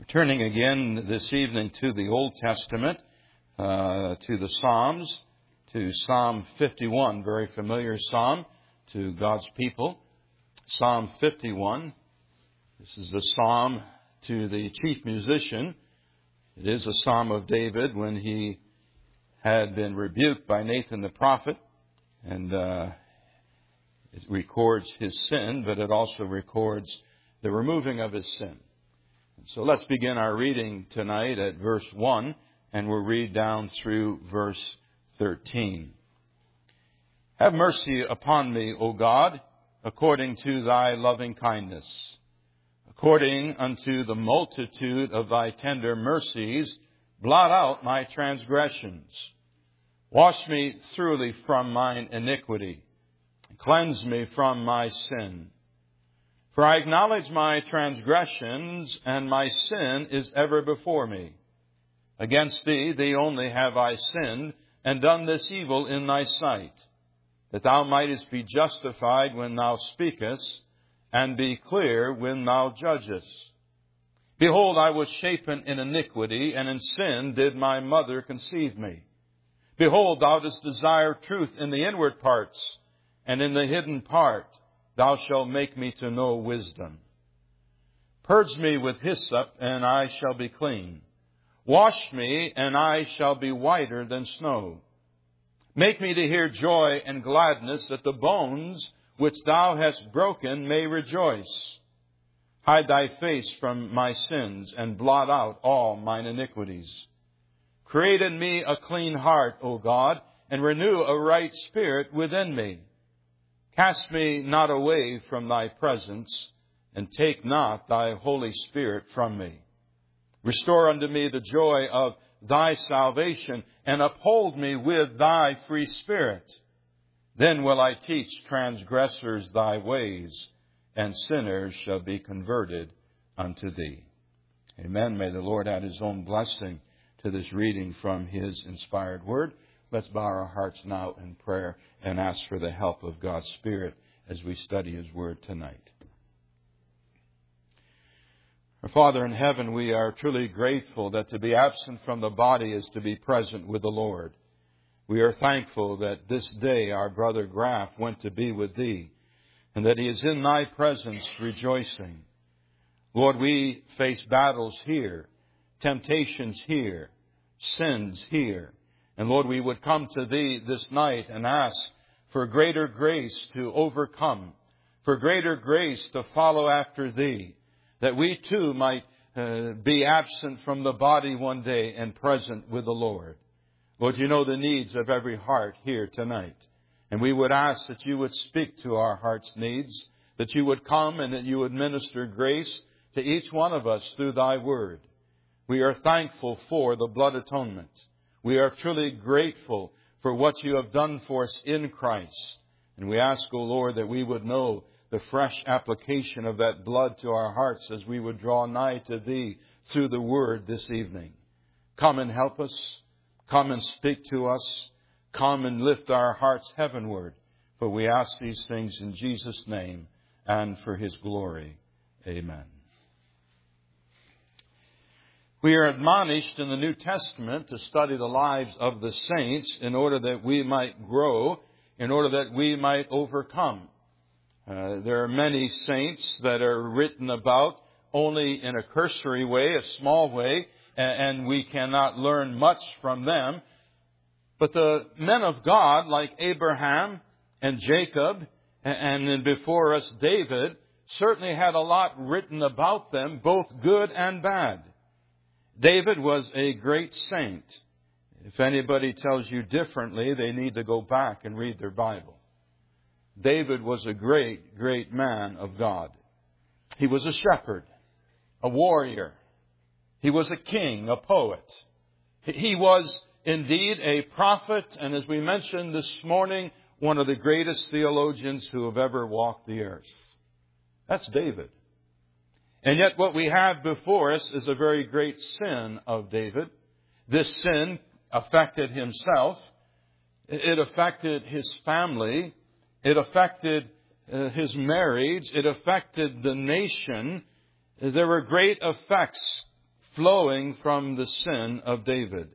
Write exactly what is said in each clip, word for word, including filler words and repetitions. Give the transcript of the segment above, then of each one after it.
Turning again this evening to the Old Testament, uh, to the Psalms, to Psalm fifty-one, very familiar psalm to God's people. Psalm fifty-one. This is the psalm to the chief musician. It is a psalm of David when he had been rebuked by Nathan the prophet, and uh, it records his sin, but it also records the removing of his sin. So let's begin our reading tonight at verse one, and we'll read down through verse thirteen. Have mercy upon me, O God, according to thy loving kindness. According unto the multitude of thy tender mercies, blot out my transgressions. Wash me thoroughly from mine iniquity. Cleanse me from my sin. For I acknowledge my transgressions, and my sin is ever before me. Against thee, thee only have I sinned, and done this evil in thy sight, that thou mightest be justified when thou speakest, and be clear when thou judgest. Behold, I was shapen in iniquity, and in sin did my mother conceive me. Behold, thou dost desire truth in the inward parts, and in the hidden part thou shalt make me to know wisdom. Purge me with hyssop, and I shall be clean. Wash me, and I shall be whiter than snow. Make me to hear joy and gladness, that the bones which thou hast broken may rejoice. Hide thy face from my sins, and blot out all mine iniquities. Create in me a clean heart, O God, and renew a right spirit within me. Cast me not away from thy presence, and take not thy Holy Spirit from me. Restore unto me the joy of thy salvation, and uphold me with thy free spirit. Then will I teach transgressors thy ways, and sinners shall be converted unto thee. Amen. May the Lord add his own blessing to this reading from his inspired word. Let's bow our hearts now in prayer and ask for the help of God's Spirit as we study his word tonight. Our Father in heaven, we are truly grateful that to be absent from the body is to be present with the Lord. We are thankful that this day our brother Graf went to be with thee, and that he is in thy presence rejoicing. Lord, we face battles here, temptations here, sins here. And Lord, we would come to thee this night and ask for greater grace to overcome, for greater grace to follow after thee, that we too might uh, be absent from the body one day and present with the Lord. Lord, you know the needs of every heart here tonight. And we would ask that you would speak to our heart's needs, that you would come and that you would minister grace to each one of us through thy word. We are thankful for the blood atonement. We are truly grateful for what you have done for us in Christ. And we ask, O Lord, that we would know the fresh application of that blood to our hearts as we would draw nigh to thee through the word this evening. Come and help us. Come and speak to us. Come and lift our hearts heavenward. For we ask these things in Jesus' name and for his glory. Amen. We are admonished in the New Testament to study the lives of the saints in order that we might grow, in order that we might overcome. Uh, there are many saints that are written about only in a cursory way, a small way, and we cannot learn much from them. But the men of God, like Abraham and Jacob, and then before us David, certainly had a lot written about them, both good and bad. David was a great saint. If anybody tells you differently, they need to go back and read their Bible. David was a great, great man of God. He was a shepherd, a warrior. He was a king, a poet. He was indeed a prophet, and as we mentioned this morning, one of the greatest theologians who have ever walked the earth. That's David. And yet what we have before us is a very great sin of David. This sin affected himself. It affected his family. It affected uh, his marriage. It affected the nation. There were great effects flowing from the sin of David.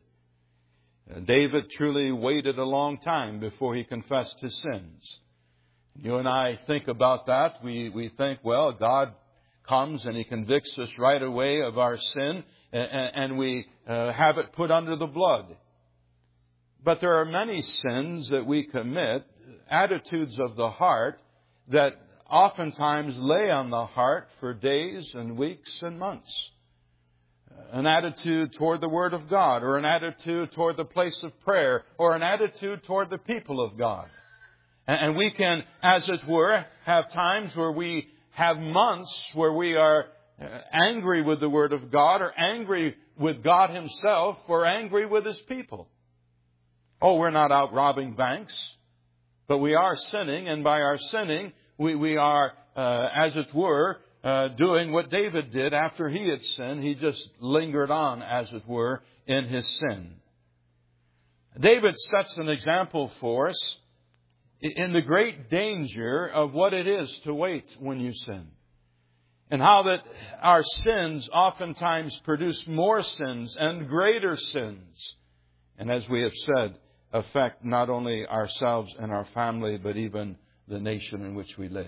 David truly waited a long time before he confessed his sins. You and I think about that. We, we think, well, God comes and He convicts us right away of our sin, and, and we uh, have it put under the blood. But there are many sins that we commit, attitudes of the heart, that oftentimes lay on the heart for days and weeks and months. An attitude toward the Word of God, or an attitude toward the place of prayer, or an attitude toward the people of God. And we can, as it were, have times where we have months where we are angry with the Word of God, or angry with God Himself, or angry with His people. Oh, we're not out robbing banks, but we are sinning, and by our sinning, we, we are, uh, as it were, uh, doing what David did after he had sinned. He just lingered on, as it were, in his sin. David sets an example for us in the great danger of what it is to wait when you sin. And how that our sins oftentimes produce more sins and greater sins. And as we have said, affect not only ourselves and our family, but even the nation in which we live.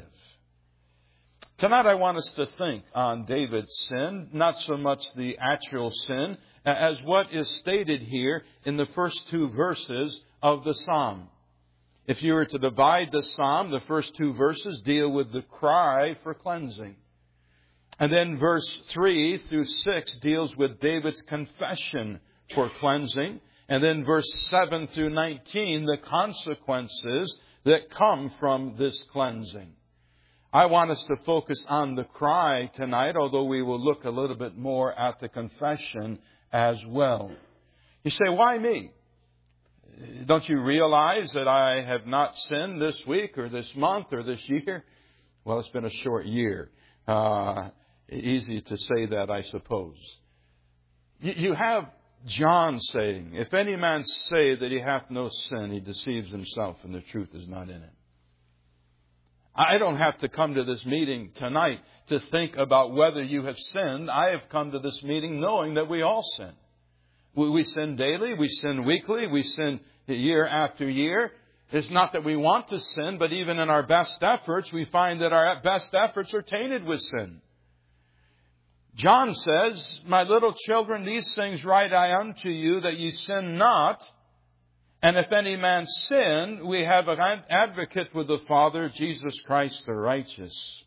Tonight I want us to think on David's sin, not so much the actual sin, as what is stated here in the first two verses of the psalm. If you were to divide the psalm, the first two verses deal with the cry for cleansing. And then verse three through six deals with David's confession for cleansing. And then verse seven through nineteen, the consequences that come from this cleansing. I want us to focus on the cry tonight, although we will look a little bit more at the confession as well. You say, why me? Don't you realize that I have not sinned this week or this month or this year? Well, it's been a short year. Uh, easy to say that, I suppose. You, you have John saying, if any man say that he hath no sin, he deceives himself and the truth is not in him. I don't have to come to this meeting tonight to think about whether you have sinned. I have come to this meeting knowing that we all sin. We, we sin daily, we sin weekly, we sin year after year. It's not that we want to sin, but even in our best efforts, we find that our best efforts are tainted with sin. John says, my little children, these things write I unto you, that ye sin not. And if any man sin, we have an advocate with the Father, Jesus Christ the righteous.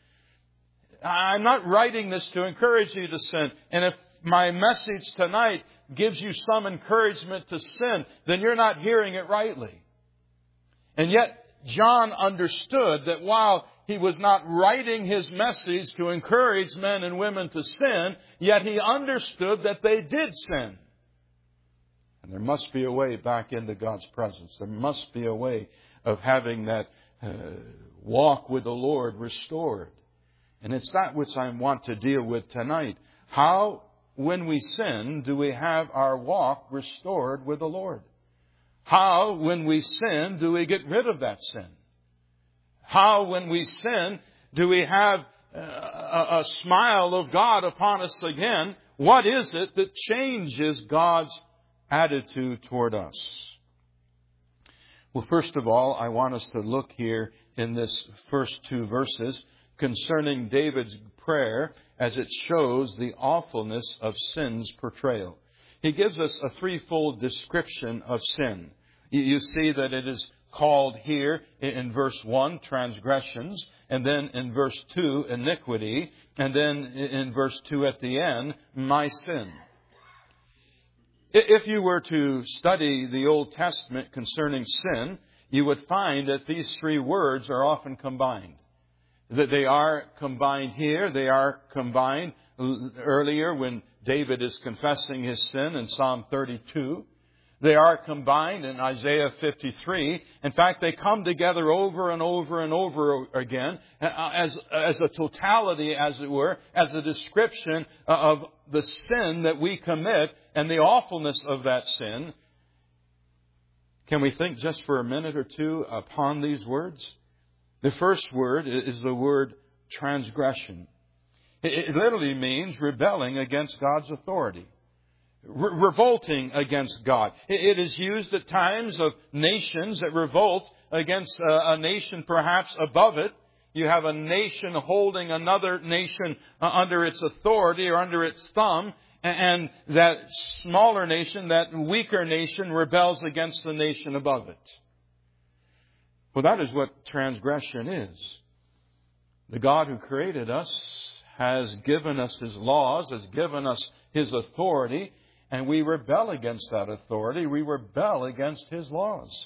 I'm not writing this to encourage you to sin. And if my message tonight gives you some encouragement to sin, then you're not hearing it rightly. And yet, John understood that while he was not writing his message to encourage men and women to sin, yet he understood that they did sin. And there must be a way back into God's presence. There must be a way of having that uh, walk with the Lord restored. And it's that which I want to deal with tonight. How, when we sin, do we have our walk restored with the Lord? How, when we sin, do we get rid of that sin? How, when we sin, do we have a, a smile of God upon us again? What is it that changes God's attitude toward us? Well, first of all, I want us to look here in this first two verses concerning David's prayer as it shows the awfulness of sin's portrayal. He gives us a threefold description of sin. You see that it is called here in verse one, transgressions, and then in verse two, iniquity, and then in verse two at the end, my sin. If you were to study the Old Testament concerning sin, you would find that these three words are often combined. That they are combined here, they are combined earlier when David is confessing his sin in Psalm thirty-two. They are combined in Isaiah fifty-three. In fact, they come together over and over and over again as, as a totality, as it were, as a description of the sin that we commit and the awfulness of that sin. Can we think just for a minute or two upon these words? The first word is the word transgression. It literally means rebelling against God's authority. Re- revolting against God. It is used at times of nations that revolt against a, a nation perhaps above it. You have a nation holding another nation uh, under its authority or under its thumb, and that smaller nation, that weaker nation, rebels against the nation above it. Well, that is what transgression is. The God who created us has given us His laws, has given us His authority, and we rebel against that authority. We rebel against His laws.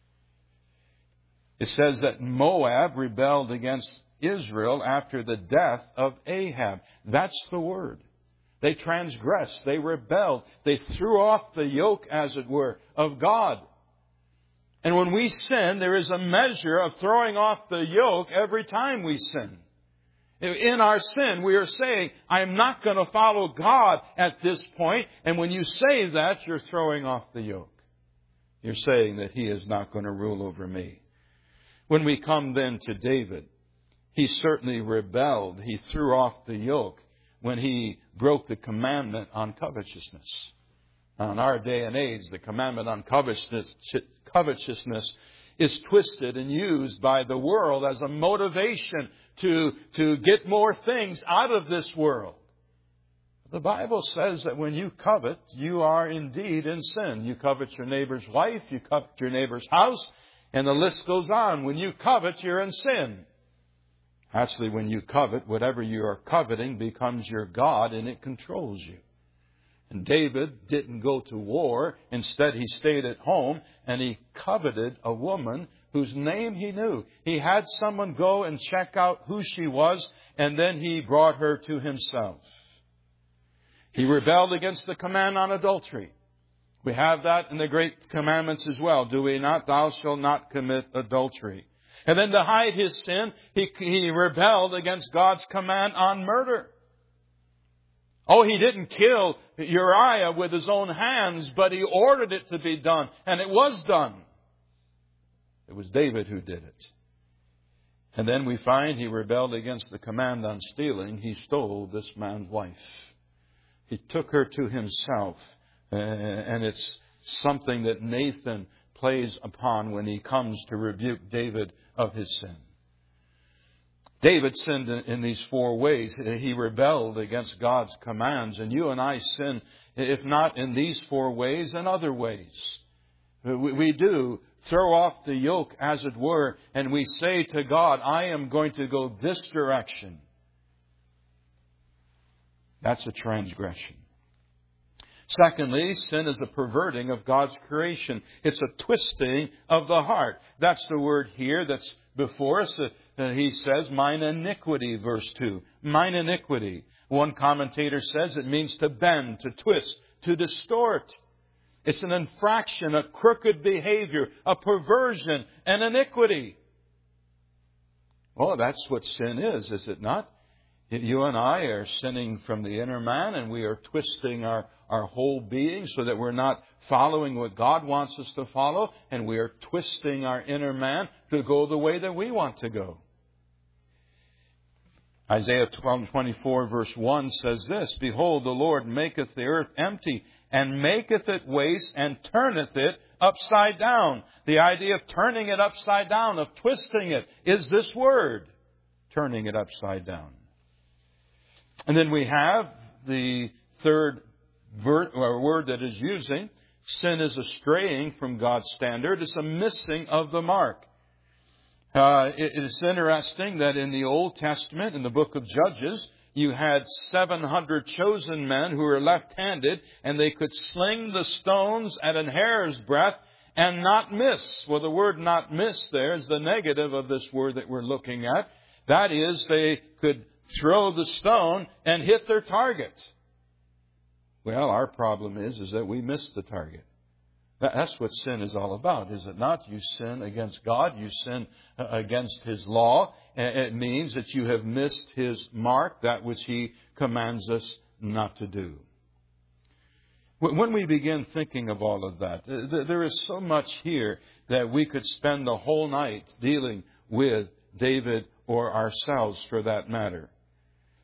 It says that Moab rebelled against Israel after the death of Ahab. That's the word. They transgressed. They rebelled. They threw off the yoke, as it were, of God. And when we sin, there is a measure of throwing off the yoke every time we sin. In our sin, we are saying, I'm not going to follow God at this point. And when you say that, you're throwing off the yoke. You're saying that He is not going to rule over me. When we come then to David, he certainly rebelled. He threw off the yoke when he broke the commandment on covetousness. Now, in our day and age, the commandment on covetousness, covetousness is twisted and used by the world as a motivation to, to get more things out of this world. The Bible says that when you covet, you are indeed in sin. You covet your neighbor's wife, you covet your neighbor's house, and the list goes on. When you covet, you're in sin. Actually, when you covet, whatever you are coveting becomes your God and it controls you. And David didn't go to war. Instead, he stayed at home and he coveted a woman whose name he knew. He had someone go and check out who she was, and then he brought her to himself. He rebelled against the command on adultery. We have that in the great commandments as well, do we not? Thou shalt not commit adultery. And then to hide his sin, he, he rebelled against God's command on murder. Oh, he didn't kill Uriah with his own hands, but he ordered it to be done, and it was done. It was David who did it. And then we find he rebelled against the command on stealing. He stole this man's wife. He took her to himself. And it's something that Nathan plays upon when he comes to rebuke David of his sin. David sinned in these four ways. He rebelled against God's commands. And you and I sin, if not in these four ways, in other ways. We do throw off the yoke, as it were, and we say to God, I am going to go this direction. That's a transgression. Secondly, sin is a perverting of God's creation. It's a twisting of the heart. That's the word here that's before us. Uh, he says, mine iniquity, verse two. Mine iniquity. One commentator says it means to bend, to twist, to distort. It's an infraction, a crooked behavior, a perversion, an iniquity. Well, that's what sin is, is it not? You and I are sinning from the inner man, and we are twisting our, our whole being so that we're not following what God wants us to follow, and we are twisting our inner man to go the way that we want to go. Isaiah twelve twenty-four verse one says this, Behold, the Lord maketh the earth empty, and maketh it waste, and turneth it upside down. The idea of turning it upside down, of twisting it, is this word, turning it upside down. And then we have the third ver- or word that is using. Sin is a straying from God's standard. It's a missing of the mark. Uh, it, it's interesting that in the Old Testament, in the book of Judges, you had seven hundred chosen men who were left-handed, and they could sling the stones at an hair's breadth and not miss. Well, the word not miss there is the negative of this word that we're looking at. That is, they could throw the stone and hit their target. Well, our problem is, is that we miss the target. That's what sin is all about, is it not? You sin against God. You sin against His law. It means that you have missed His mark, that which He commands us not to do. When we begin thinking of all of that, there is so much here that we could spend the whole night dealing with David or ourselves for that matter.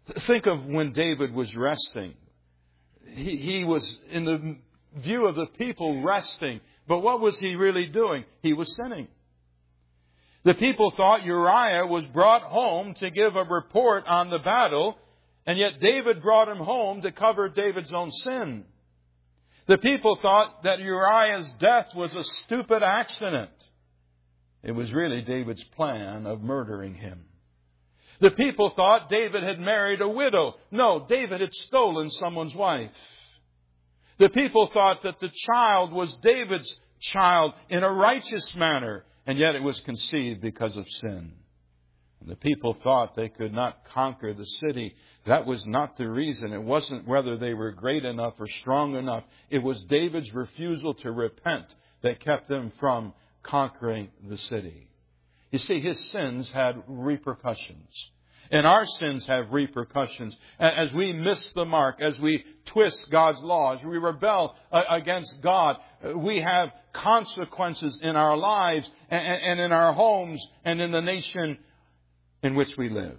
Think of when David was resting. He, he was in the view of the people resting. But what was he really doing? He was sinning. The people thought Uriah was brought home to give a report on the battle, and yet David brought him home to cover David's own sin. The people thought that Uriah's death was a stupid accident. It was really David's plan of murdering him. The people thought David had married a widow. No, David had stolen someone's wife. The people thought that the child was David's child in a righteous manner, and yet it was conceived because of sin. And the people thought they could not conquer the city. That was not the reason. It wasn't whether they were great enough or strong enough. It was David's refusal to repent that kept them from conquering the city. You see, his sins had repercussions. And our sins have repercussions. As we miss the mark, as we twist God's laws, we rebel against God, we have consequences in our lives and in our homes and in the nation in which we live.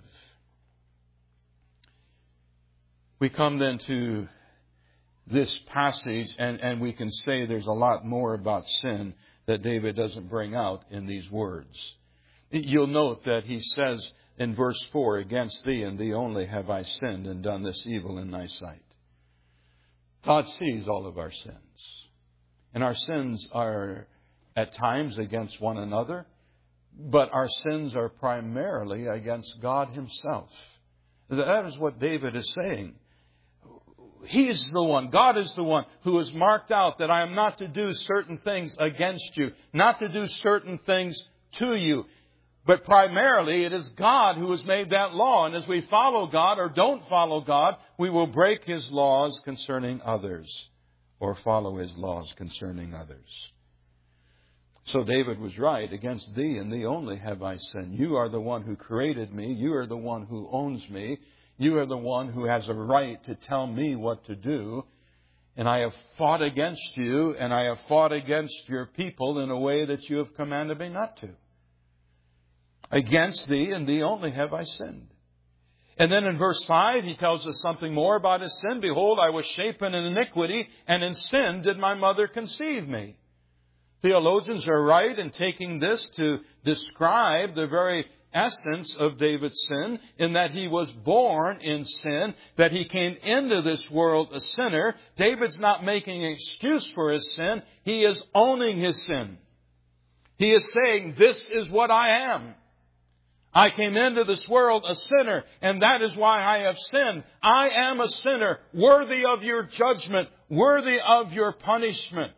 We come then to this passage, and, and we can say there's a lot more about sin that David doesn't bring out in these words. You'll note that he says in verse four, against thee and thee only have I sinned and done this evil in thy sight. God sees all of our sins. And our sins are at times against one another, but our sins are primarily against God Himself. That is what David is saying. He's the one, God is the one who has marked out that I am not to do certain things against you, not to do certain things to you. But primarily it is God who has made that law. And as we follow God or don't follow God, we will break His laws concerning others or follow His laws concerning others. So David was right. Against thee and thee only have I sinned. You are the one who created me. You are the one who owns me. You are the one who has a right to tell me what to do. And I have fought against you, and I have fought against your people in a way that you have commanded me not to. Against thee and thee only have I sinned. And then in verse five, he tells us something more about his sin. Behold, I was shapen in iniquity, and in sin did my mother conceive me. Theologians are right in taking this to describe the very essence of David's sin, in that he was born in sin, that he came into this world a sinner. David's not making an excuse for his sin. He is owning his sin. He is saying, this is what I am. I came into this world a sinner, and that is why I have sinned. I am a sinner, worthy of your judgment, worthy of your punishment.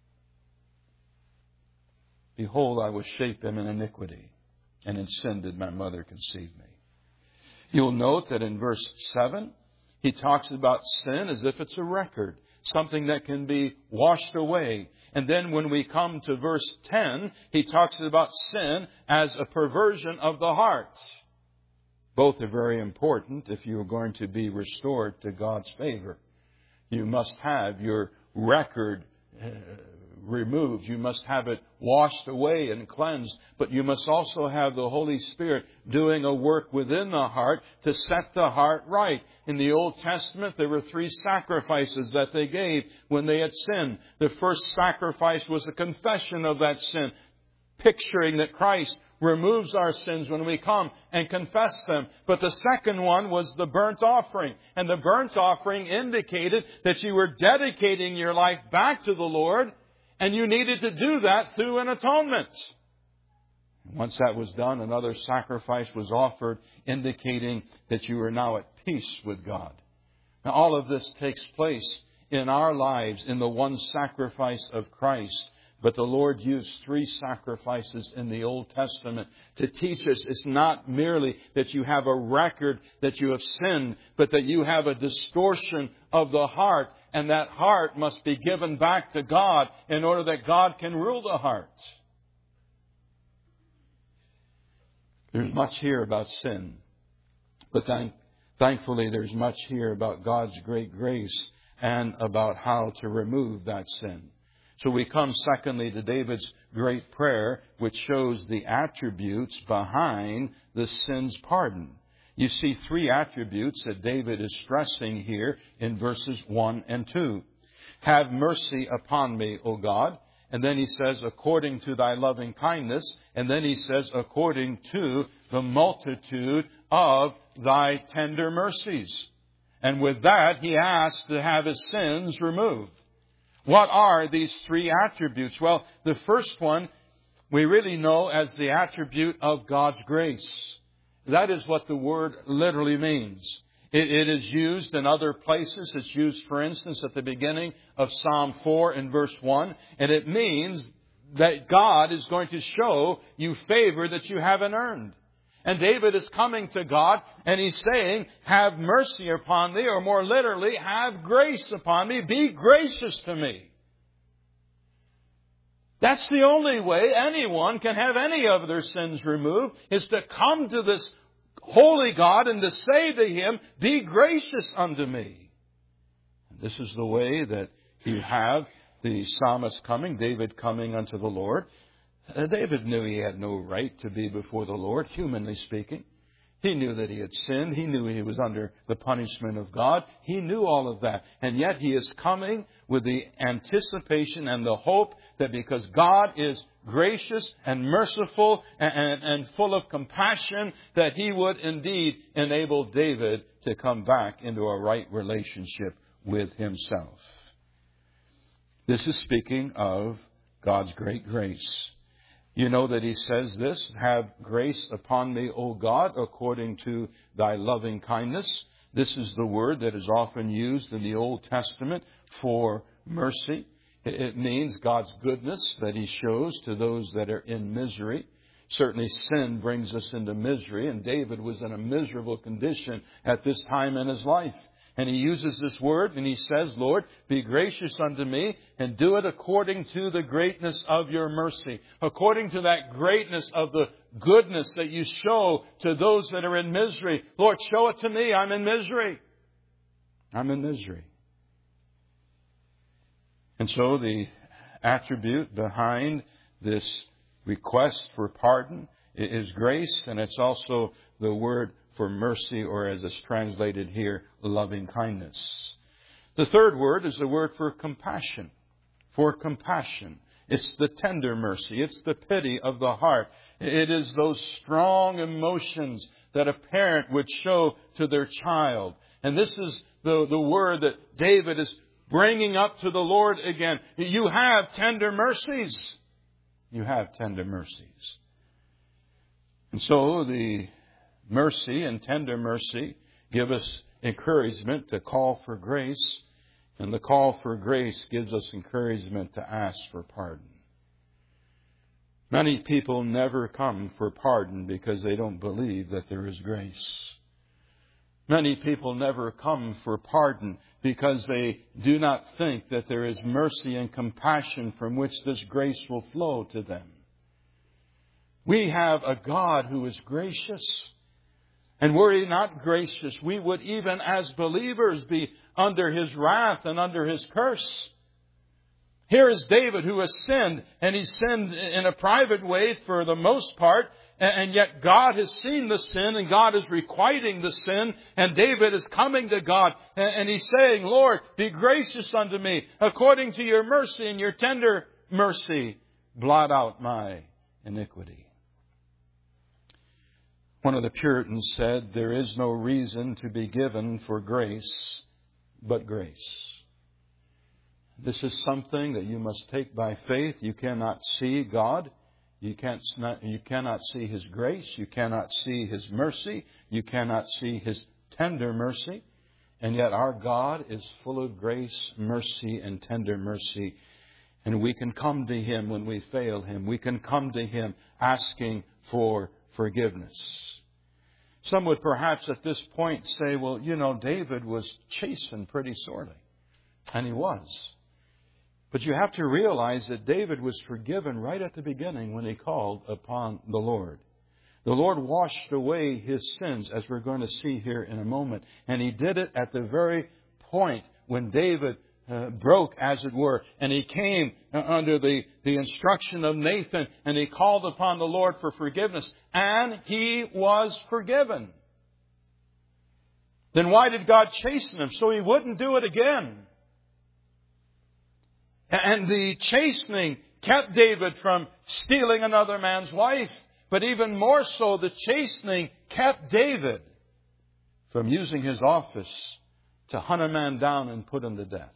Behold, I was shapen in iniquity, and in sin did my mother conceive me. You'll note that in verse seven, he talks about sin as if it's a record, something that can be washed away. And then when we come to verse ten, he talks about sin as a perversion of the heart. Both are very important if you are going to be restored to God's favor. You must have your record uh, removed. You must have it washed away and cleansed. But you must also have the Holy Spirit doing a work within the heart to set the heart right. In the Old Testament, there were three sacrifices that they gave when they had sinned. The first sacrifice was a confession of that sin, picturing that Christ removes our sins when we come and confess them. But the second one was the burnt offering. And the burnt offering indicated that you were dedicating your life back to the Lord, and you needed to do that through an atonement. Once that was done, another sacrifice was offered, indicating that you are now at peace with God. Now, all of this takes place in our lives in the one sacrifice of Christ. But the Lord used three sacrifices in the Old Testament to teach us it's not merely that you have a record that you have sinned, but that you have a distortion of the heart, and that heart must be given back to God in order that God can rule the heart. There's much here about sin, but thank, thankfully there's much here about God's great grace and about how to remove that sin. So we come secondly to David's great prayer, which shows the attributes behind the sin's pardon. You see three attributes that David is stressing here in verses one and two. Have mercy upon me, O God. And then he says, according to thy loving kindness. And then he says, according to the multitude of thy tender mercies. And with that, he asks to have his sins removed. What are these three attributes? Well, the first one we really know as the attribute of God's grace. That is what the word literally means. It, it is used in other places. It's used, for instance, at the beginning of Psalm four in verse one. And it means that God is going to show you favor that you haven't earned. And David is coming to God and he's saying, have mercy upon me, or more literally, have grace upon me. Be gracious to me. That's the only way anyone can have any of their sins removed, is to come to this holy God and to say to Him, be gracious unto me. This is the way that you have the psalmist coming, David coming unto the Lord. Uh, David knew he had no right to be before the Lord, humanly speaking. He knew that he had sinned. He knew he was under the punishment of God. He knew all of that. And yet he is coming with the anticipation and the hope that because God is gracious and merciful and, and, and full of compassion, that He would indeed enable David to come back into a right relationship with Himself. This is speaking of God's great grace. You know that He says this, have grace upon me, O God, according to thy loving kindness. This is the word that is often used in the Old Testament for mercy. It means God's goodness that He shows to those that are in misery. Certainly sin brings us into misery, and David was in a miserable condition at this time in his life. And he uses this word and he says, Lord, be gracious unto me and do it according to the greatness of your mercy. According to that greatness of the goodness that you show to those that are in misery. Lord, show it to me. I'm in misery. I'm in misery. And so the attribute behind this request for pardon is grace, and it's also the word for mercy, or as it's translated here, loving kindness. The third word is the word for compassion. For compassion. It's the tender mercy. It's the pity of the heart. It is those strong emotions that a parent would show to their child. And this is the, the word that David is bringing up to the Lord again. You have tender mercies. You have tender mercies. And so the mercy and tender mercy give us encouragement to call for grace. And the call for grace gives us encouragement to ask for pardon. Many people never come for pardon because they don't believe that there is grace. Many people never come for pardon because they do not think that there is mercy and compassion from which this grace will flow to them. We have a God who is gracious. And were He not gracious, we would even as believers be under His wrath and under His curse. Here is David who has sinned, and he sinned in a private way for the most part. And yet God has seen the sin, and God is requiting the sin. And David is coming to God, and he's saying, Lord, be gracious unto me. According to your mercy and your tender mercy, blot out my iniquity. One of the Puritans said, there is no reason to be given for grace but grace. This is something that you must take by faith. You cannot see God. You can't, you cannot see His grace. You cannot see His mercy. You cannot see His tender mercy. And yet our God is full of grace, mercy, and tender mercy. And we can come to Him when we fail Him. We can come to Him asking for forgiveness. Some would perhaps at this point say, well, you know, David was chastened pretty sorely. And he was. But you have to realize that David was forgiven right at the beginning when he called upon the Lord. The Lord washed away his sins, as we're going to see here in a moment. And He did it at the very point when David uh, broke, as it were. And he came uh, under the, the instruction of Nathan, and he called upon the Lord for forgiveness. And he was forgiven. Then why did God chasten him? So he wouldn't do it again. And the chastening kept David from stealing another man's wife. But even more so, the chastening kept David from using his office to hunt a man down and put him to death.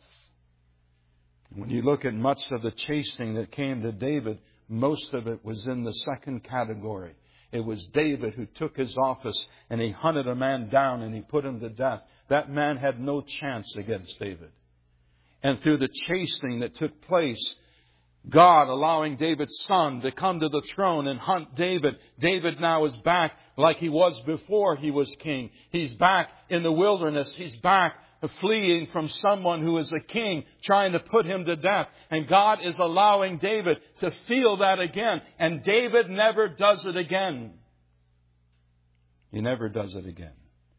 When you look at much of the chastening that came to David, most of it was in the second category. It was David who took his office and he hunted a man down and he put him to death. That man had no chance against David. And through the chastening that took place, God allowing David's son to come to the throne and hunt David. David now is back like he was before he was king. He's back in the wilderness. He's back fleeing from someone who is a king trying to put him to death. And God is allowing David to feel that again. And David never does it again. He never does it again.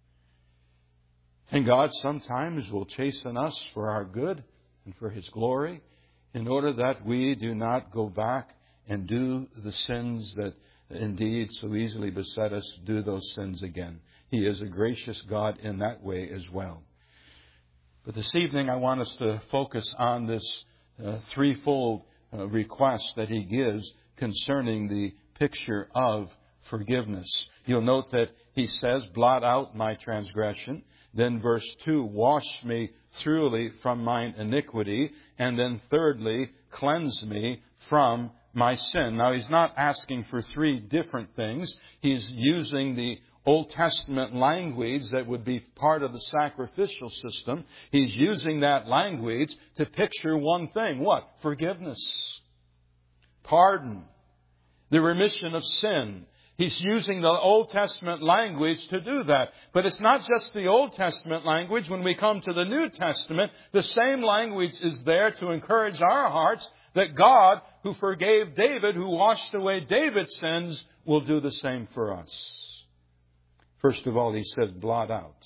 And God sometimes will chasten us for our good and for His glory, in order that we do not go back and do the sins that indeed so easily beset us, do those sins again. He is a gracious God in that way as well. But this evening I want us to focus on this uh, threefold uh, request that He gives concerning the picture of forgiveness. You'll note that He says, blot out my transgression. Then verse two, wash me thoroughly from mine iniquity. And then thirdly, cleanse me from my sin. Now, He's not asking for three different things. He's using the Old Testament language that would be part of the sacrificial system. He's using that language to picture one thing. What? Forgiveness. Pardon. The remission of sin. He's using the Old Testament language to do that. But it's not just the Old Testament language. When we come to the New Testament, the same language is there to encourage our hearts that God, who forgave David, who washed away David's sins, will do the same for us. First of all, He says, blot out.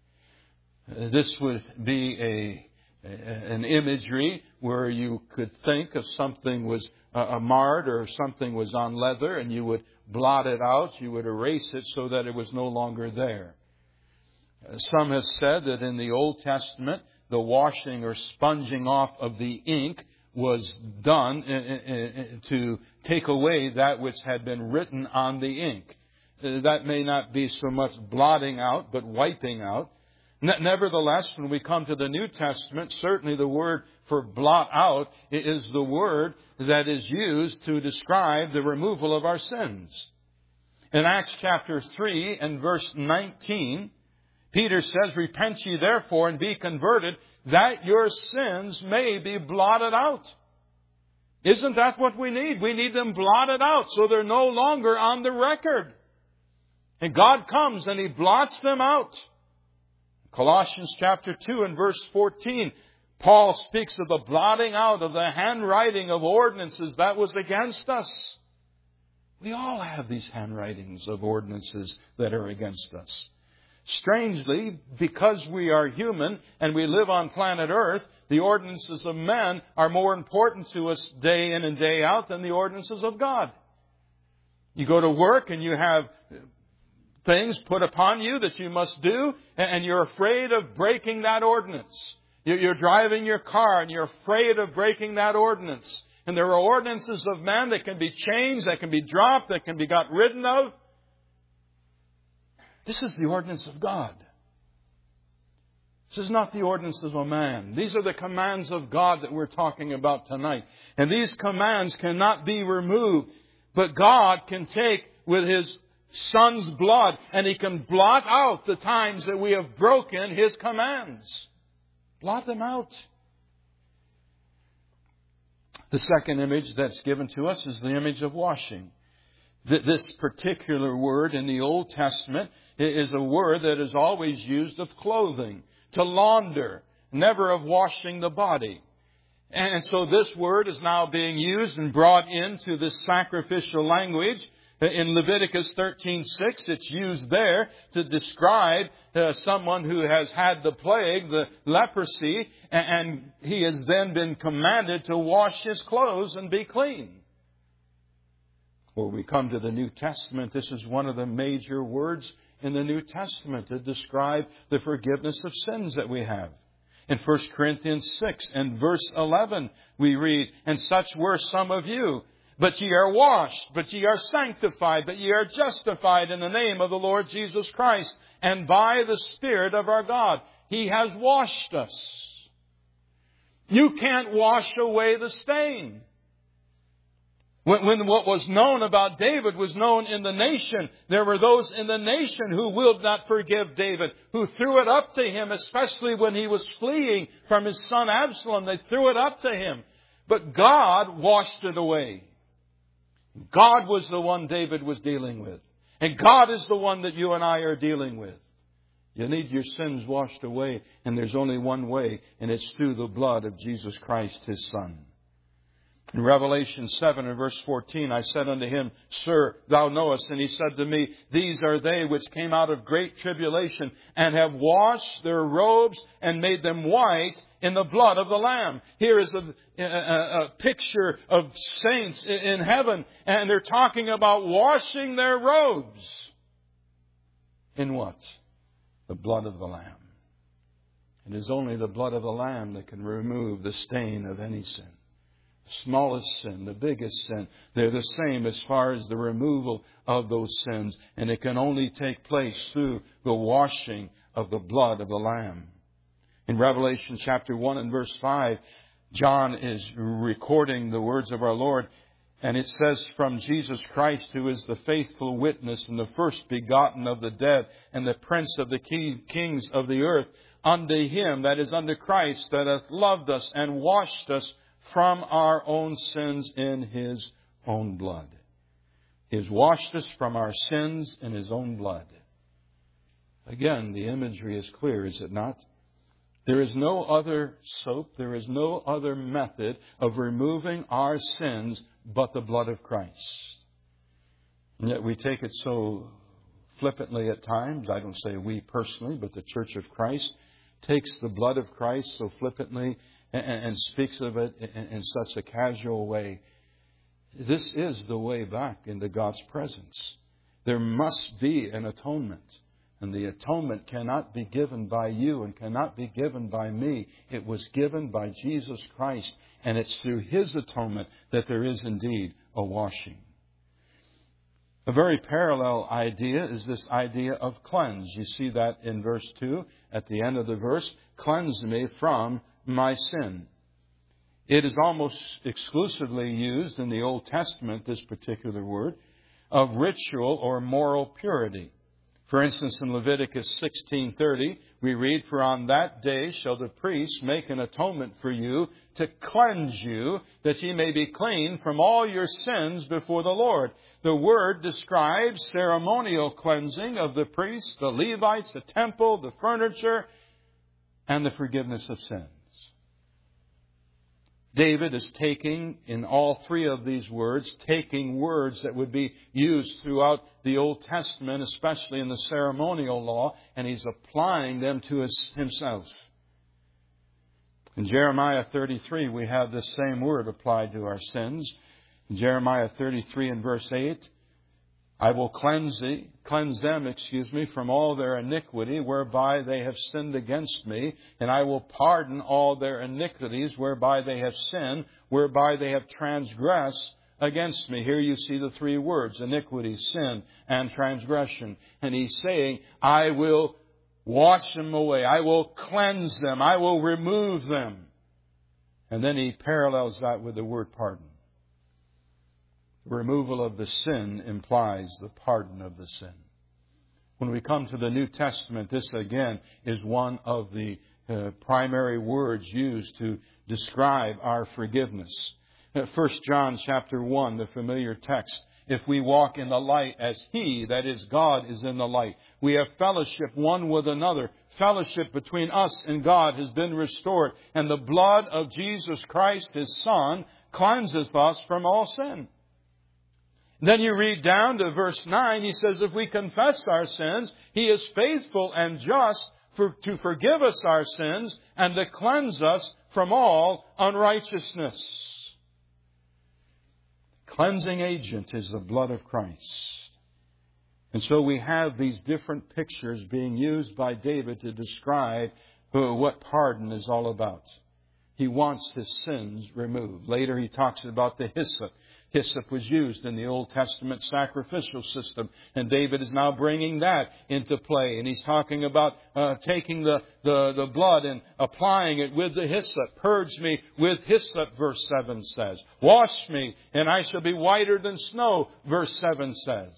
This would be a, an imagery where you could think of something was uh, marred or something was on leather, and you would blot it out, you would erase it so that it was no longer there. Some have said that in the Old Testament, the washing or sponging off of the ink was done to take away that which had been written on the ink. That may not be so much blotting out, but wiping out. Nevertheless, when we come to the New Testament, certainly the word for blot out is the word that is used to describe the removal of our sins. In Acts chapter three and verse nineteen, Peter says, repent ye therefore and be converted, that your sins may be blotted out. Isn't that what we need? We need them blotted out so they're no longer on the record. And God comes and He blots them out. Colossians chapter two and verse fourteen, Paul speaks of the blotting out of the handwriting of ordinances that was against us. We all have these handwritings of ordinances that are against us. Strangely, because we are human and we live on planet Earth, the ordinances of men are more important to us day in and day out than the ordinances of God. You go to work and you have things put upon you that you must do, and you're afraid of breaking that ordinance. You're driving your car and you're afraid of breaking that ordinance. And there are ordinances of man that can be changed, that can be dropped, that can be got rid of. This is the ordinance of God. This is not the ordinances of man. These are the commands of God that we're talking about tonight. And these commands cannot be removed. But God can take with His Son's blood and He can blot out the times that we have broken His commands. Blot them out. The second image that's given to us is the image of washing. This particular word in the Old Testament is a word that is always used of clothing, to launder, never of washing the body. And so this word is now being used and brought into this sacrificial language. In Leviticus thirteen six, it's used there to describe uh, someone who has had the plague, the leprosy, and he has then been commanded to wash his clothes and be clean. When we come to the New Testament, this is one of the major words in the New Testament to describe the forgiveness of sins that we have. In First Corinthians six and verse eleven, we read, "And such were some of you. But ye are washed, but ye are sanctified, but ye are justified in the name of the Lord Jesus Christ, and by the Spirit of our God." He has washed us. You can't wash away the stain. When, when what was known about David was known in the nation, there were those in the nation who would not forgive David, who threw it up to him, especially when he was fleeing from his son Absalom. They threw it up to him. But God washed it away. God was the one David was dealing with. And God is the one that you and I are dealing with. You need your sins washed away, and there's only one way, and it's through the blood of Jesus Christ, His Son. In Revelation seven and verse fourteen, I said unto him, "Sir, thou knowest." And he said to me, "These are they which came out of great tribulation, and have washed their robes and made them white in the blood of the Lamb." Here is a, a, a picture of saints in heaven, and they're talking about washing their robes. In what? The blood of the Lamb. It is only the blood of the Lamb that can remove the stain of any sin. The smallest sin, the biggest sin, they're the same as far as the removal of those sins. And it can only take place through the washing of the blood of the Lamb. In Revelation chapter one and verse five, John is recording the words of our Lord. And it says, "From Jesus Christ, who is the faithful witness and the first begotten of the dead and the prince of the kings of the earth, unto Him," that is unto Christ, "that hath loved us and washed us from our own sins in His own blood." He has washed us from our sins in His own blood. Again, the imagery is clear, is it not? There is no other soap, there is no other method of removing our sins but the blood of Christ. And yet we take it so flippantly at times. I don't say we personally, but the Church of Christ takes the blood of Christ so flippantly and, and speaks of it in, in such a casual way. This is the way back into God's presence. There must be an atonement. And the atonement cannot be given by you and cannot be given by me. It was given by Jesus Christ. And it's through His atonement that there is indeed a washing. A very parallel idea is this idea of cleanse. You see that in verse two, at the end of the verse. "Cleanse me from my sin." It is almost exclusively used in the Old Testament, this particular word, of ritual or moral purity. For instance, in Leviticus sixteen thirty, we read, "For on that day shall the priest make an atonement for you to cleanse you, that ye may be clean from all your sins before the Lord." The word describes ceremonial cleansing of the priests, the Levites, the temple, the furniture, and the forgiveness of sins. David is taking, in all three of these words, taking words that would be used throughout the Old Testament, especially in the ceremonial law, and he's applying them to himself. In Jeremiah thirty-three, we have this same word applied to our sins. In Jeremiah thirty-three and verse eight, "I will cleanse thee, cleanse them, excuse me, from all their iniquity whereby they have sinned against me, and I will pardon all their iniquities whereby they have sinned, whereby they have transgressed against me." Here you see the three words, iniquity, sin, and transgression. And he's saying, I will wash them away. I will cleanse them. I will remove them. And then he parallels that with the word pardon. Removal of the sin implies the pardon of the sin. When we come to the New Testament, this again is one of the uh, primary words used to describe our forgiveness. Uh, First John chapter one, the familiar text. "If we walk in the light as He," that is God, "is in the light, we have fellowship one with another." Fellowship between us and God has been restored. And the blood of Jesus Christ, His Son, cleanses us from all sin. Then you read down to verse nine. He says, "If we confess our sins, He is faithful and just for, to forgive us our sins and to cleanse us from all unrighteousness." Cleansing agent is the blood of Christ. And so we have these different pictures being used by David to describe what pardon is all about. He wants his sins removed. Later he talks about the hyssop. Hyssop was used in the Old Testament sacrificial system, and David is now bringing that into play. And he's talking about uh, taking the, the, the blood and applying it with the hyssop. Purge me with hyssop, verse seven says. Wash me, and I shall be whiter than snow, verse seven says.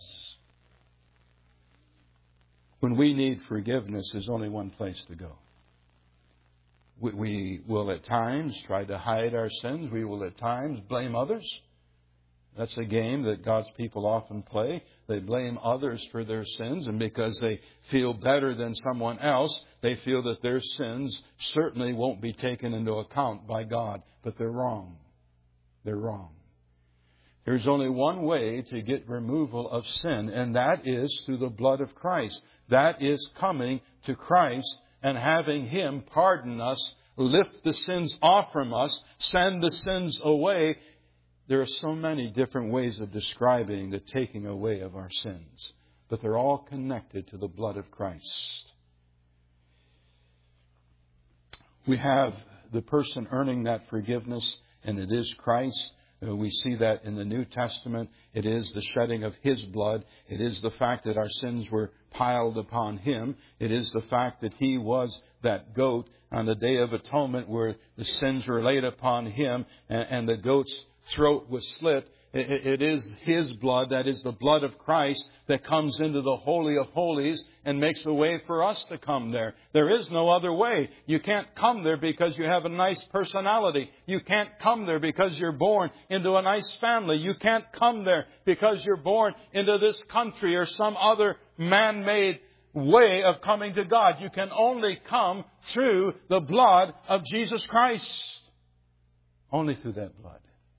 When we need forgiveness, there's only one place to go. We, we will at times try to hide our sins. We will at times blame others. That's a game that God's people often play. They blame others for their sins, and because they feel better than someone else, they feel that their sins certainly won't be taken into account by God. But they're wrong. They're wrong. There's only one way to get removal of sin, and that is through the blood of Christ. That is coming to Christ and having Him pardon us, lift the sins off from us, send the sins away. There are so many different ways of describing the taking away of our sins, but they're all connected to the blood of Christ. We have the person earning that forgiveness, and it is Christ. We see that in the New Testament. It is the shedding of His blood. It is the fact that our sins were piled upon Him. It is the fact that He was that goat on the Day of Atonement where the sins were laid upon Him and the goat's throat was slit. It is His blood, that is the blood of Christ, that comes into the Holy of Holies and makes a way for us to come there. There is no other way. You can't come there because you have a nice personality. You can't come there because you're born into a nice family. You can't come there because you're born into this country or some other man-made way of coming to God. You can only come through the blood of Jesus Christ. Only through that blood.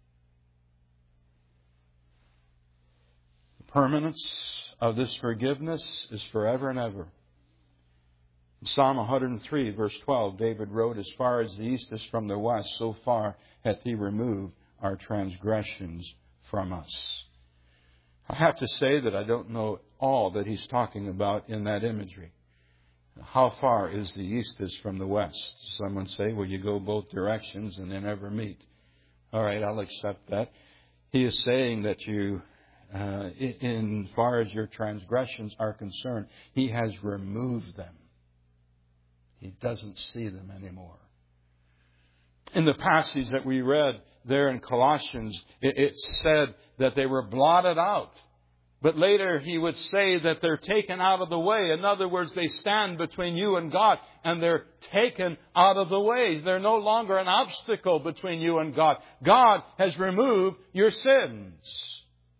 Permanence of this forgiveness is forever and ever. In Psalm one hundred three, verse twelve, David wrote, "As far as the east is from the west, so far hath He removed our transgressions from us." I have to say that I don't know all that he's talking about in that imagery. How far is the east is from the west? Someone say, well, you go both directions and they never meet. All right, I'll accept that. He is saying that you... Uh, in far as your transgressions are concerned, He has removed them. He doesn't see them anymore. In the passage that we read there in Colossians, it, it said that they were blotted out. But later he would say that they're taken out of the way. In other words, they stand between you and God, and they're taken out of the way. They're no longer an obstacle between you and God. God has removed your sins.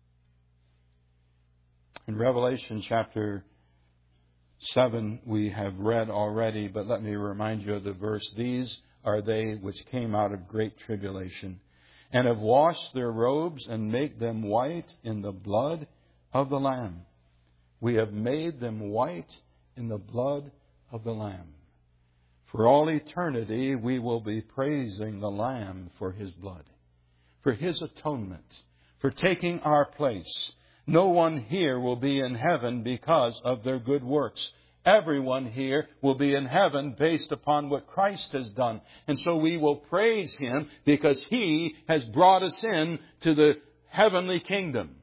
In Revelation chapter seven, we have read already, but let me remind you of the verse. These are they which came out of great tribulation, and have washed their robes and made them white in the blood of the Lamb. We have made them white in the blood of the Lamb. For all eternity, we will be praising the Lamb for His blood, for His atonement, for taking our place. No one here will be in heaven because of their good works. Everyone here will be in heaven based upon what Christ has done. And so we will praise Him because He has brought us in to the heavenly kingdom.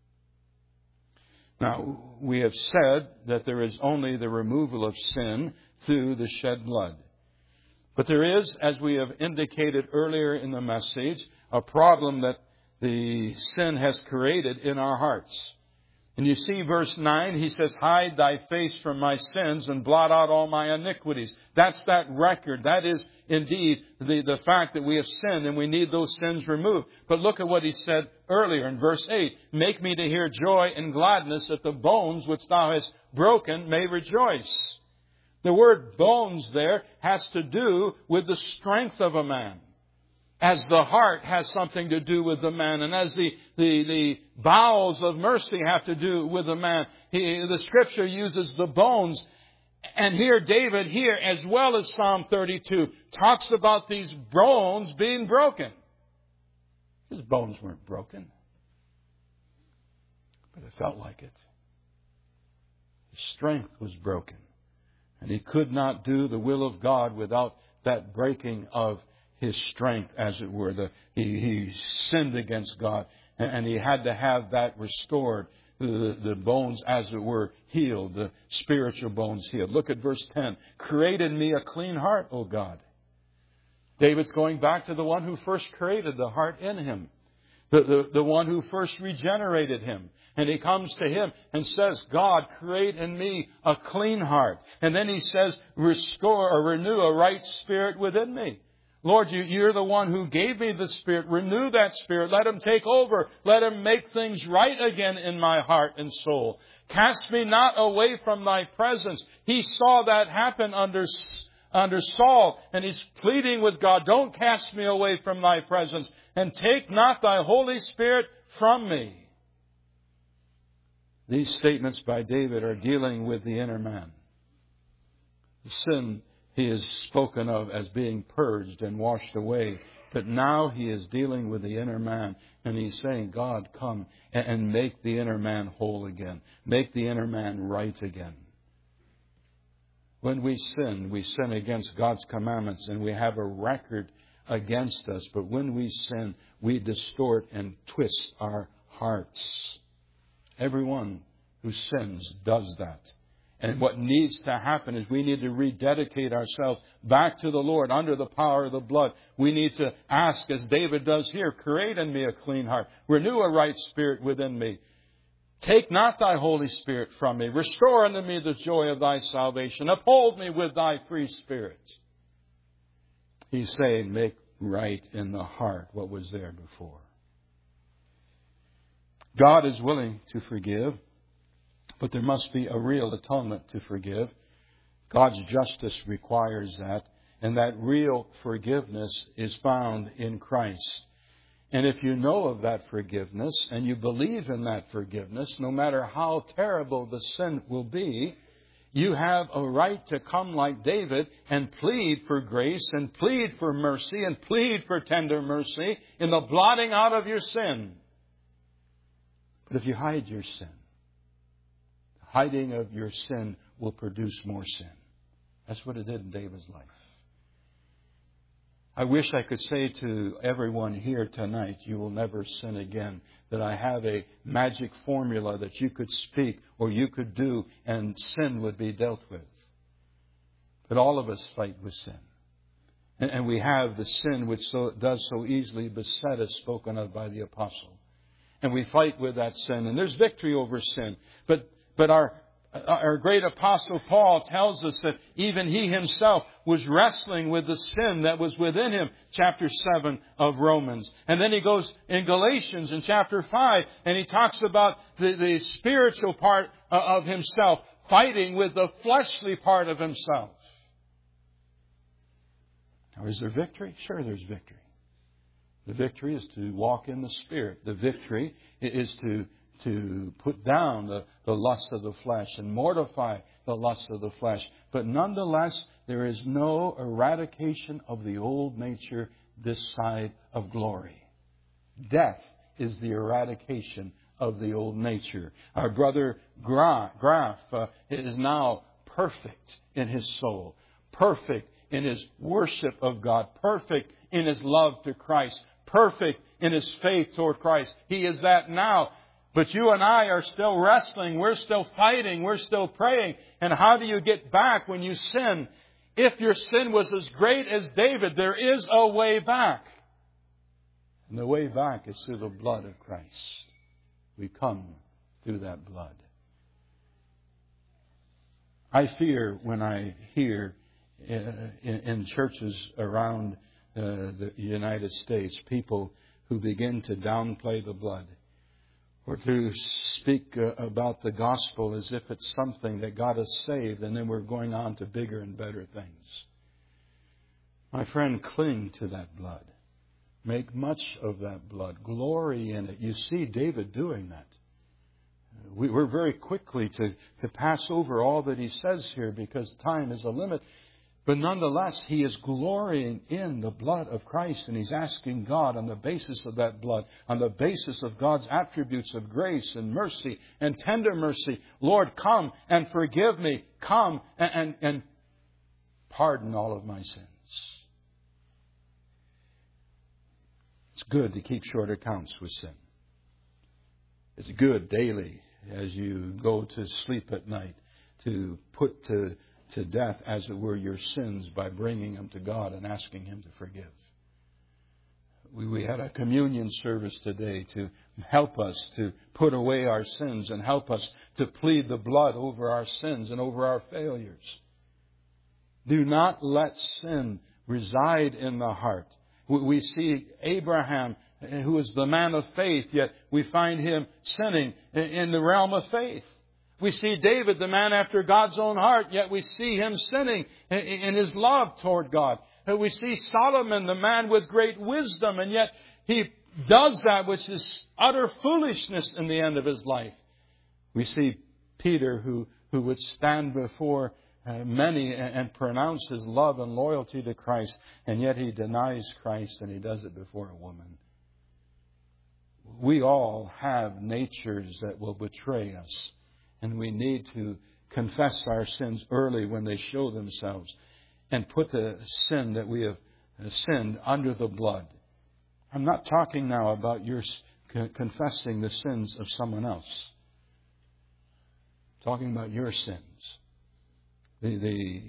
Now, we have said that there is only the removal of sin through the shed blood. But there is, as we have indicated earlier in the message, a problem that the sin has created in our hearts. And you see verse nine, he says, hide thy face from my sins and blot out all my iniquities. That's that record. That is indeed the, the fact that we have sinned and we need those sins removed. But look at what he said earlier in verse eight. Make me to hear joy and gladness, that the bones which thou hast broken may rejoice. The word bones there has to do with the strength of a man. As the heart has something to do with the man, and as the, the, the bowels of mercy have to do with the man, he, the Scripture uses the bones. And here David, here as well as Psalm thirty-two, talks about these bones being broken. His bones weren't broken, but it felt like it. His strength was broken. And he could not do the will of God without that breaking of his strength, as it were. The, he, he sinned against God, and, and he had to have that restored. The, the bones, as it were, healed. The spiritual bones healed. Look at verse ten. Create in me a clean heart, O God. David's going back to the one who first created the heart in him. The, the, the one who first regenerated him. And he comes to him and says, God, create in me a clean heart. And then he says, restore or renew a right spirit within me. Lord, you, you're the one who gave me the Spirit. Renew that Spirit. Let Him take over. Let Him make things right again in my heart and soul. Cast me not away from Thy presence. He saw that happen under, under Saul, and he's pleading with God, don't cast me away from Thy presence, and take not Thy Holy Spirit from me. These statements by David are dealing with the inner man. The sin he is spoken of as being purged and washed away. But now he is dealing with the inner man. And he's saying, God, come and make the inner man whole again. Make the inner man right again. When we sin, we sin against God's commandments and we have a record against us. But when we sin, we distort and twist our hearts. Everyone who sins does that. And what needs to happen is we need to rededicate ourselves back to the Lord under the power of the blood. We need to ask, as David does here, create in me a clean heart. Renew a right spirit within me. Take not Thy Holy Spirit from me. Restore unto me the joy of Thy salvation. Uphold me with Thy free Spirit. He's saying, make right in the heart what was there before. God is willing to forgive. But there must be a real atonement to forgive. God's justice requires that. And that real forgiveness is found in Christ. And if you know of that forgiveness and you believe in that forgiveness, no matter how terrible the sin will be, you have a right to come like David and plead for grace and plead for mercy and plead for tender mercy in the blotting out of your sin. But if you hide your sin, hiding of your sin will produce more sin. That's what it did in David's life. I wish I could say to everyone here tonight, you will never sin again. That I have a magic formula that you could speak or you could do and sin would be dealt with. But all of us fight with sin. And, and we have the sin which so, does so easily beset us, spoken of by the apostle. And we fight with that sin. And there's victory over sin. But But our, our great apostle Paul tells us that even he himself was wrestling with the sin that was within him, chapter seven of Romans. And then he goes in Galatians in chapter five, and he talks about the, the spiritual part of himself, fighting with the fleshly part of himself. Now, is there victory? Sure, there's victory. The victory is to walk in the Spirit. The victory is to to put down the, the lust of the flesh and mortify the lust of the flesh. But nonetheless, there is no eradication of the old nature this side of glory. Death is the eradication of the old nature. Our brother Graf uh, is now perfect in his soul, perfect in his worship of God, perfect in his love to Christ, perfect in his faith toward Christ. He is that now. But you and I are still wrestling. We're still fighting. We're still praying. And how do you get back when you sin? If your sin was as great as David, there is a way back. And the way back is through the blood of Christ. We come through that blood. I fear when I hear in, in churches around uh, the United States, people who begin to downplay the blood. Or to speak uh, about the gospel as if it's something that got us saved and then we're going on to bigger and better things. My friend, cling to that blood. Make much of that blood. Glory in it. You see David doing that. We, we're very quickly to, to pass over all that he says here because time is a limit. But nonetheless, he is glorying in the blood of Christ, and he's asking God on the basis of that blood, on the basis of God's attributes of grace and mercy and tender mercy, Lord, come and forgive me. Come and, and, and pardon all of my sins. It's good to keep short accounts with sin. It's good daily as you go to sleep at night to put to to death, as it were, your sins by bringing them to God and asking Him to forgive. We, we had a communion service today to help us to put away our sins and help us to plead the blood over our sins and over our failures. Do not let sin reside in the heart. We, we see Abraham, who is the man of faith, yet we find him sinning in, in the realm of faith. We see David, the man after God's own heart, yet we see him sinning in his love toward God. We see Solomon, the man with great wisdom, and yet he does that which is utter foolishness in the end of his life. We see Peter, who, who would stand before uh, many and, and pronounce his love and loyalty to Christ, and yet he denies Christ, and he does it before a woman. We all have natures that will betray us. And we need to confess our sins early when they show themselves and put the sin that we have sinned under the blood. I'm not talking now about your confessing the sins of someone else. I'm talking about your sins. The, the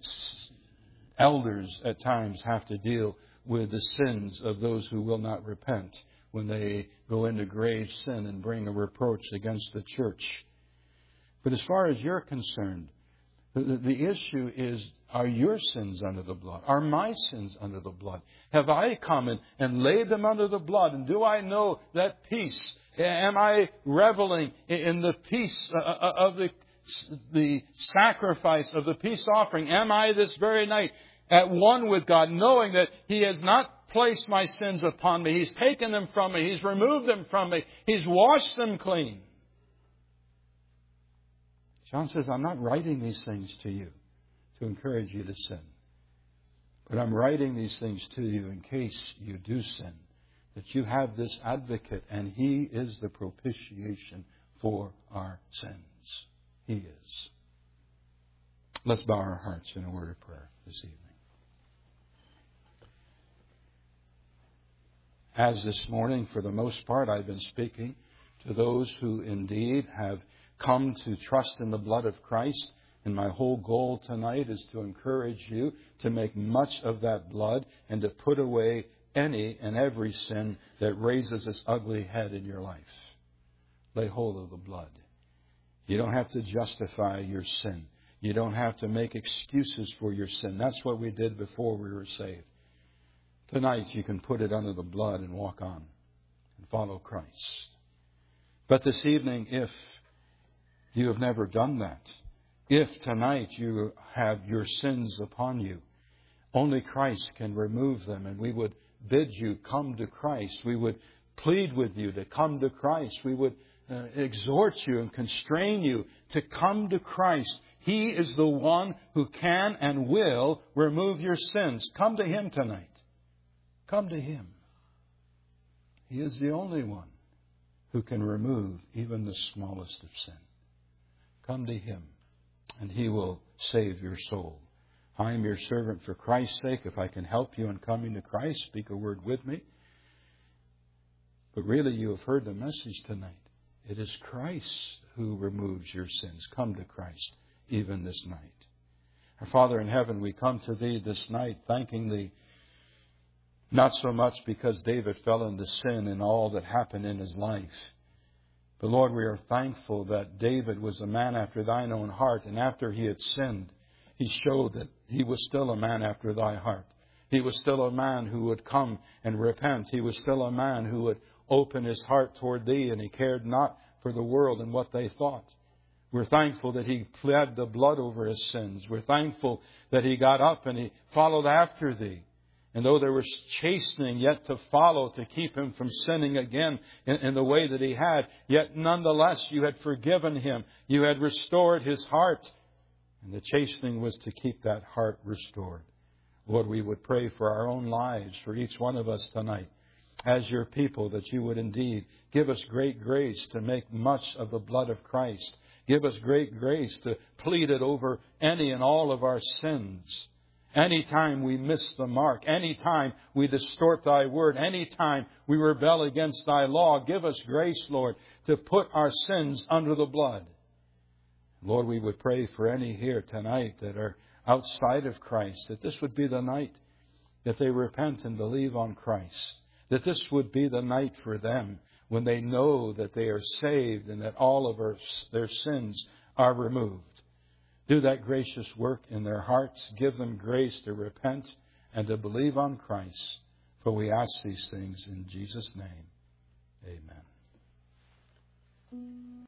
elders at times have to deal with the sins of those who will not repent when they go into grave sin and bring a reproach against the church. But as far as you're concerned, the, the issue is, are your sins under the blood? Are my sins under the blood? Have I come and, and laid them under the blood? And do I know that peace? Am I reveling in the peace of the, the sacrifice of the peace offering? Am I this very night at one with God, knowing that He has not placed my sins upon me? He's taken them from me. He's removed them from me. He's washed them clean. John says, I'm not writing these things to you to encourage you to sin. But I'm writing these things to you in case you do sin, that you have this advocate, and He is the propitiation for our sins. He is. Let's bow our hearts in a word of prayer this evening. As this morning, for the most part, I've been speaking to those who indeed have come to trust in the blood of Christ. And my whole goal tonight is to encourage you to make much of that blood and to put away any and every sin that raises its ugly head in your life. Lay hold of the blood. You don't have to justify your sin. You don't have to make excuses for your sin. That's what we did before we were saved. Tonight you can put it under the blood and walk on and follow Christ. But this evening, if you have never done that, if tonight you have your sins upon you, only Christ can remove them. And we would bid you come to Christ. We would plead with you to come to Christ. We would uh, exhort you and constrain you to come to Christ. He is the one who can and will remove your sins. Come to Him tonight. Come to Him. He is the only one who can remove even the smallest of sin. Come to Him, and He will save your soul. I am your servant for Christ's sake. If I can help you in coming to Christ, speak a word with me. But really, you have heard the message tonight. It is Christ who removes your sins. Come to Christ, even this night. Our Father in heaven, we come to Thee this night, thanking Thee, not so much because David fell into sin and all that happened in his life. But Lord, we are thankful that David was a man after Thine own heart, and after he had sinned, he showed that he was still a man after Thy heart. He was still a man who would come and repent. He was still a man who would open his heart toward Thee, and he cared not for the world and what they thought. We're thankful that he pled the blood over his sins. We're thankful that he got up and he followed after Thee. And though there was chastening yet to follow to keep him from sinning again in, in the way that he had, yet nonetheless you had forgiven him. You had restored his heart. And the chastening was to keep that heart restored. Lord, we would pray for our own lives, for each one of us tonight, as your people, that you would indeed give us great grace to make much of the blood of Christ. Give us great grace to plead it over any and all of our sins. Anytime we miss the mark, anytime we distort thy word, anytime we rebel against thy law, give us grace, Lord, to put our sins under the blood. Lord, we would pray for any here tonight that are outside of Christ, that this would be the night that they repent and believe on Christ. That this would be the night for them when they know that they are saved and that all of our, their sins are removed. Do that gracious work in their hearts. Give them grace to repent and to believe on Christ. For we ask these things in Jesus' name. Amen.